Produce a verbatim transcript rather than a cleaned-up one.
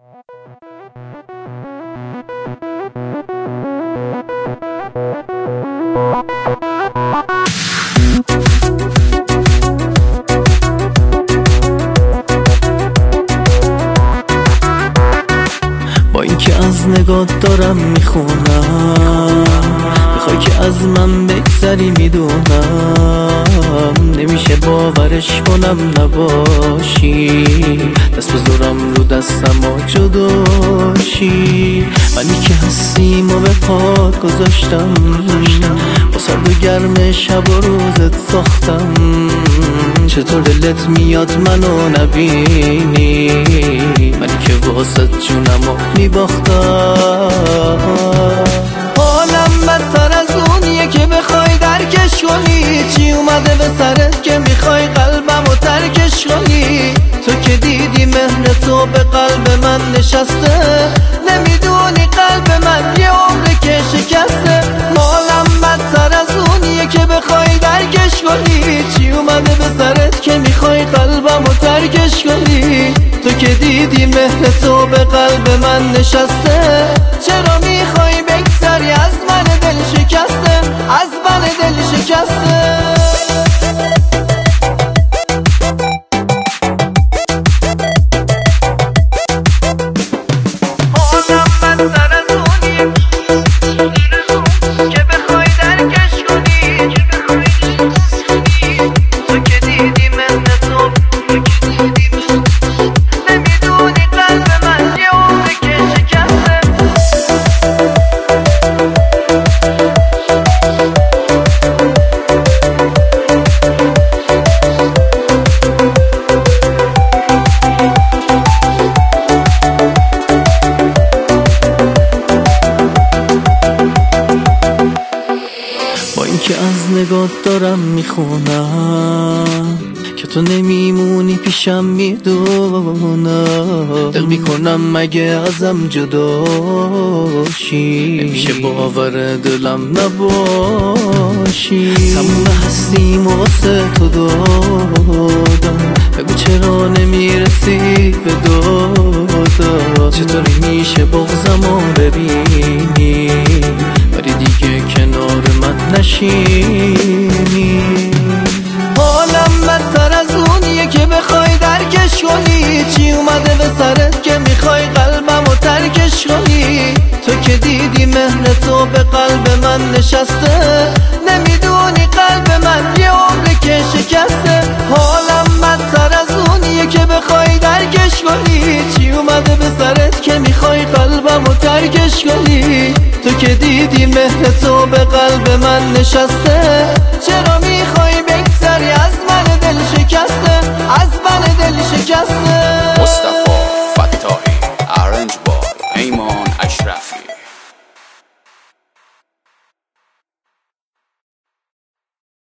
با اینکه از نگاه دارم میخونم، میخوای که از من بگذری میدونم، نمیشه باورش کنم نباشی، دست بذارم رو دستم و جداشی. منی که هستیم و به پات گذاشتم، با سرد و گرم شب و روزت ساختم. چطور دلت میاد منو نبینی، منی که واسه جونمو میباختم. حالم بدتر از اونیه که بخوای درکش کنی، چی اومده به سرت که میخوای قلبمو ترکش کنی؟ تو که دیدی مهر تو به قلب من نشسته، نمیدونی قلب من یه عمره که شکسته. حالم بدتر از اونیه که بخوای درکش کنی، چی اومده به سرت که میخوای قلبمو ترکش کنی؟ تو که دیدی مهر تو به قلب من نشسته، چرا میخوای بگذری از من دل شکسته، از من دل شکسته؟ که از نگاه دارم میخونم که تو نمیمونی پیشم، میدونم دق میکنم مگه ازم جداشی، نمیشه باور دلم نباشی. تموم هستیم و واسه تو دادم، بگو چرا نمیرسی به دادم؟ چطوری میشه بغضمو ببینی ولی دیگه کنار من نشینی؟ حالم بدتر از اونیه که بخوای درکش کنی، چی اومده به سرت که میخوای قلبمو ترکش کنی؟ تو که دیدی مهر تو به قلب من نشسته، نمیدونی قلب من یه عمره که شکسته. حالم بدتر از اونیه که بخوای درکش کنی، چی اومده به سرت که میخوای قلبمو ترکش کنی؟ تو که دیدی مهر تو به قلب من نشسته،